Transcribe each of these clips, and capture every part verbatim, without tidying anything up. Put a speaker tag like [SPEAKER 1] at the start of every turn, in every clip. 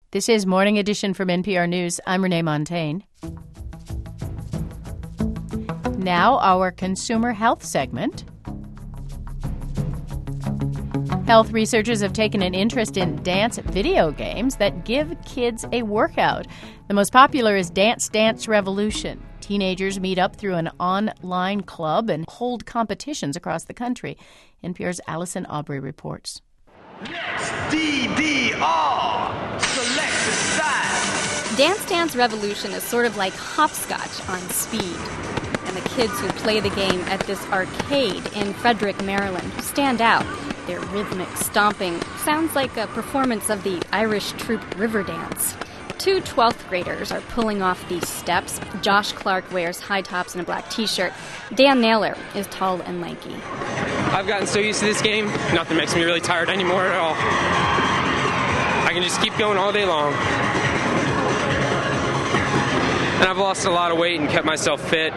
[SPEAKER 1] This is Morning Edition from N P R News. I'm Renee Montaigne. Now, our consumer health segment. Health researchers have taken an interest in dance video games that give kids a workout. The most popular is Dance Dance Revolution. Teenagers meet up through an online club and hold competitions across the country. N P R's Allison Aubrey reports.
[SPEAKER 2] Next, D D R, select the side.
[SPEAKER 3] Dance Dance Revolution is sort of like hopscotch on speed. And the kids who play the game at this arcade in Frederick, Maryland, stand out. Their rhythmic stomping sounds like a performance of the Irish troupe Riverdance. Two twelfth graders are pulling off these steps. Josh Clark wears high tops and a black t-shirt. Dan Naylor is tall and lanky.
[SPEAKER 4] I've gotten so used to this game, nothing makes me really tired anymore at all. I can just keep going all day long. And I've lost a lot of weight and kept myself fit,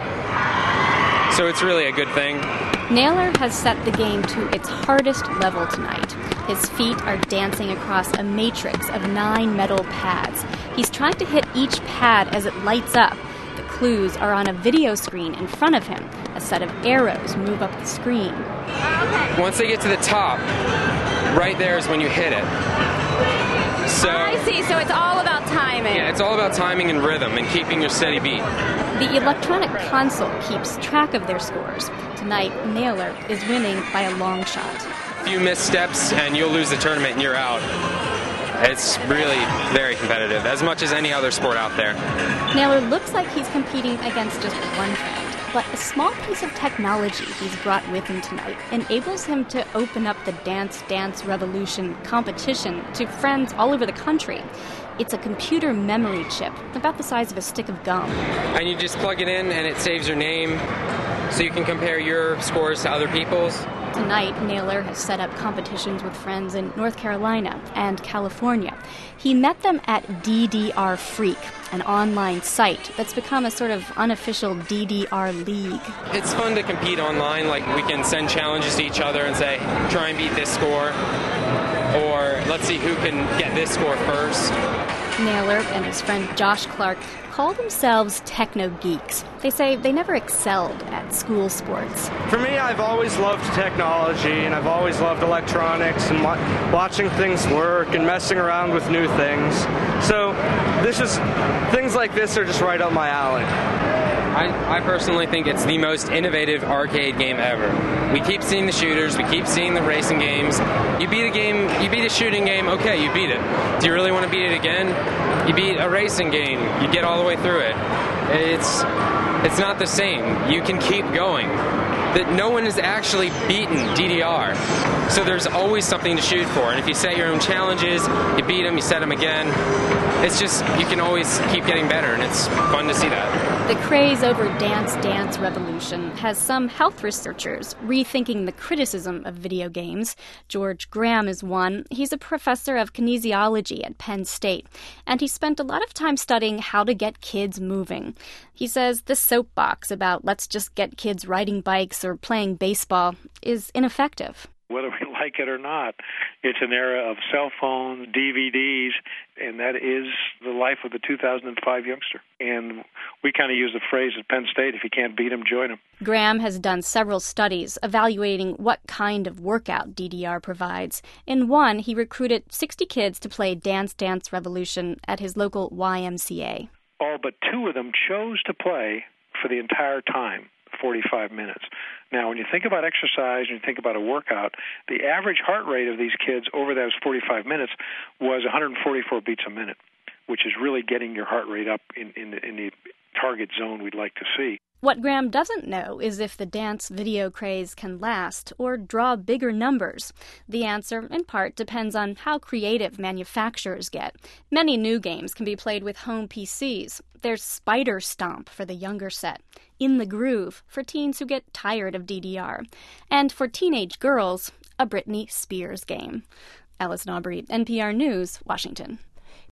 [SPEAKER 4] so it's really a good thing.
[SPEAKER 3] Naylor has set the game to its hardest level tonight. His feet are dancing across a matrix of nine metal pads. He's trying to hit each pad as it lights up. The clues are on a video screen in front of him. A set of arrows move up the screen.
[SPEAKER 4] Once they get to the top, right there is when you hit it. So,
[SPEAKER 3] I see, so it's all about timing.
[SPEAKER 4] Yeah, it's all about timing and rhythm and keeping your steady beat.
[SPEAKER 3] The electronic console keeps track of their scores. Tonight, Naylor is winning by a long shot.
[SPEAKER 4] A few missteps and you'll lose the tournament and you're out. It's really very competitive, as much as any other sport out there.
[SPEAKER 3] Naylor looks like he's competing against just one friend, but a small piece of technology he's brought with him tonight enables him to open up the Dance Dance Revolution competition to friends all over the country. It's a computer memory chip, about the size of a stick of gum.
[SPEAKER 4] And you just plug it in and it saves your name, so you can compare your scores to other people's.
[SPEAKER 3] Tonight, Naylor has set up competitions with friends in North Carolina and California. He met them at D D R Freak, an online site that's become a sort of unofficial D D R league.
[SPEAKER 4] It's fun to compete online. Like, we can send challenges to each other and say, try and beat this score, or let's see who can get this score first.
[SPEAKER 3] Naylor and his friend Josh Clark call themselves techno geeks. They say they never excelled at school sports.
[SPEAKER 5] For me, I've always loved technology, and I've always loved electronics and wa- watching things work and messing around with new things. So this is things like this are just right up my alley.
[SPEAKER 4] I, I personally think it's the most innovative arcade game ever. We keep seeing the shooters, we keep seeing the racing games. You beat a game, you beat a shooting game, okay, you beat it. Do you really want to beat it again? You beat a racing game, you get all the way through it. It's it's not the same. You can keep going. That no one has actually beaten D D R. So there's always something to shoot for. And if you set your own challenges, you beat them, you set them again. It's just, you can always keep getting better, and it's fun to see that.
[SPEAKER 3] The craze over Dance Dance Revolution has some health researchers rethinking the criticism of video games. George Graham is one. He's a professor of kinesiology at Penn State, and he spent a lot of time studying how to get kids moving. He says the soapbox about let's just get kids riding bikes or playing baseball is ineffective.
[SPEAKER 6] Whether we like it or not, it's an era of cell phones, D V Ds, and that is the life of the two thousand five youngster. And we kind of use the phrase at Penn State, if you can't beat them, join them.
[SPEAKER 3] Graham has done several studies evaluating what kind of workout D D R provides. In one, he recruited sixty kids to play Dance Dance Revolution at his local Y M C A.
[SPEAKER 6] All but two of them chose to play for the entire time, forty-five minutes. Now, when you think about exercise and you think about a workout, the average heart rate of these kids over those forty-five minutes was one hundred forty-four beats a minute, which is really getting your heart rate up in, in, the, in the target zone we'd like to see.
[SPEAKER 3] What Graham doesn't know is if the dance video craze can last or draw bigger numbers. The answer, in part, depends on how creative manufacturers get. Many new games can be played with home P Cs. There's Spider Stomp for the younger set, In the Groove for teens who get tired of D D R, and for teenage girls, a Britney Spears game. Allison Aubrey, N P R News, Washington.